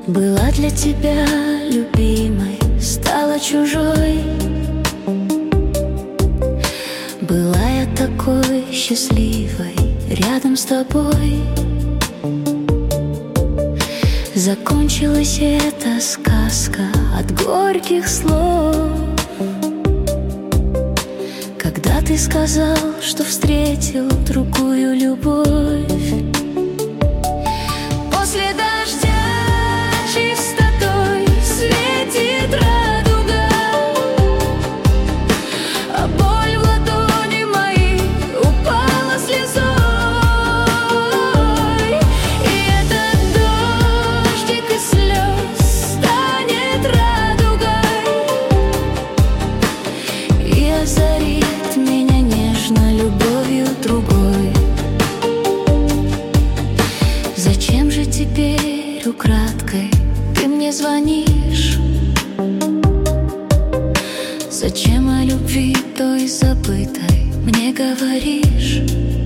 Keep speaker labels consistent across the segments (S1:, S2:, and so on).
S1: Была для тебя любимой, стала чужой. Была я такой счастливой рядом с тобой. Закончилась эта сказка от горьких слов, когда ты сказал, что встретил другую любовь. После дождя чистотой светит радуга, а боль в ладони моих упала слезой. И этот дождик из слез станет радугой и озарит меня нежно любовью другой. Зачем же теперь украдкой ты мне звонишь? Зачем о любви той забытой мне говоришь?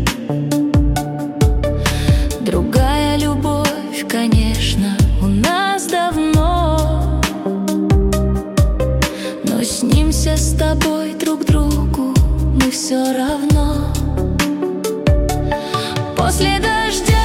S1: Другая любовь, конечно, у нас давно, но снимся с тобой друг другу мы все равно. После дождя